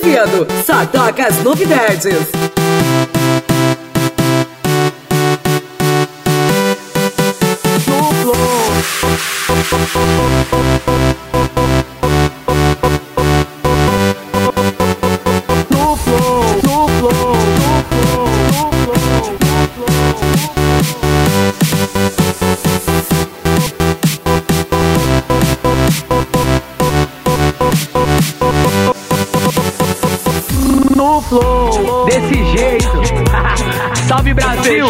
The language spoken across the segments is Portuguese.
Azevedo, só toca as novidades. Desse jeito. Salve Brasil,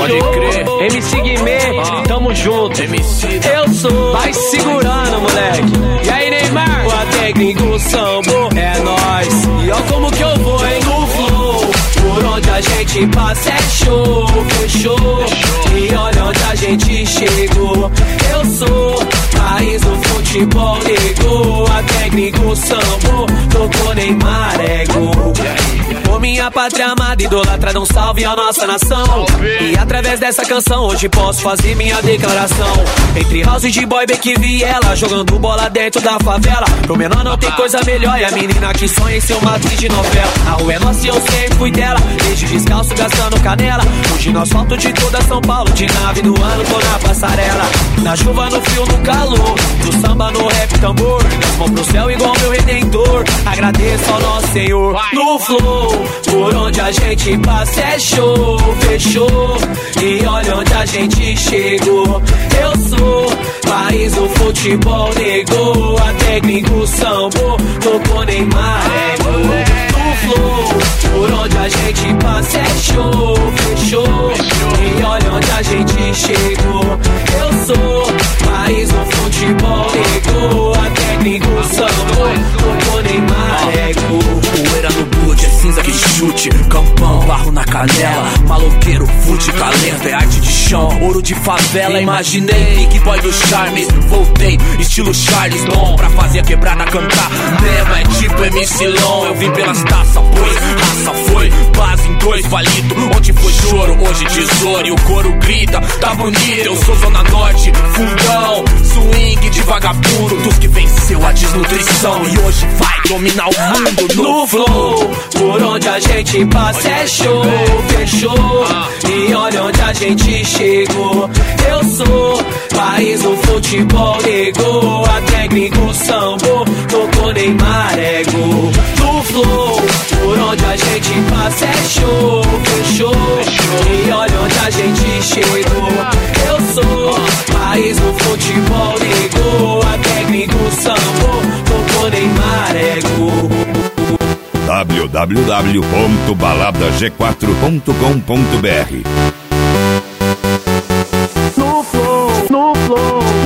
MC Guimê, tamo junto. Eu sou, vai segurando, moleque. E aí, Neymar? O técnico Sambo é nóis. E ó como que eu vou, hein? No flow, por onde a gente passa é show, fechou. E olha onde a gente chegou. Eu sou país do futebol, negou. A técnico Sambo tocou Neymar, é gol. Ô minha pátria amada, idolatrada, um salve à nossa nação. E através dessa canção hoje posso fazer minha declaração. Entre house de boy, Beck Viela, jogando bola dentro da favela. Pro menor não tem coisa melhor, e a menina que sonha em ser uma atriz de novela. A rua é nossa e eu sempre fui dela, desde descalço gastando canela. Hoje no asfalto de toda São Paulo, de nave no ano tô na passarela. Na chuva, no frio, no calor, no samba, no rap, tambor. Das mãos pro céu igual meu redentor, agradeço ao nosso Senhor. No flow, por onde a gente passa é show, fechou. E olha onde a gente chegou. Eu sou país do futebol, negou. A técnico Sambo tocou Neymar, é gol. No flow, por onde a gente passa é show, fechou. E olha onde a gente chegou. Eu sou país do futebol, negou. A técnico Sambo tocou Neymar, é gol. Poeira no boot, é cinza que chute, campão, barro na canela, maloqueiro, fute, calento, é arte de chão, ouro de favela. Imaginei, Big Boy do Charme, voltei, estilo Charles Dom, pra fazer a quebrada cantar. Mesmo é tipo MC Long, eu vim pelas taças, pois raça foi, base em dois palito. Onde foi choro, hoje tesouro, e o coro grita, tá bonito. Eu sou Zona Norte, fundão, swing de vagabundo, dos que venceu a desnutrição e hoje vai dominar o mundo no flow. Por onde a gente passa é show, fechou. E olha onde a gente chegou. Eu sou país do futebol, negou. A técnico Sambo tocou Neymar, é gol. No flow, por onde a gente passa é show, fechou. E olha onde a gente chegou. Eu sou país do futebol, negou. A técnico Sambo tocou Neymar, é gol. www.baladag4.com.br No flow, no flow.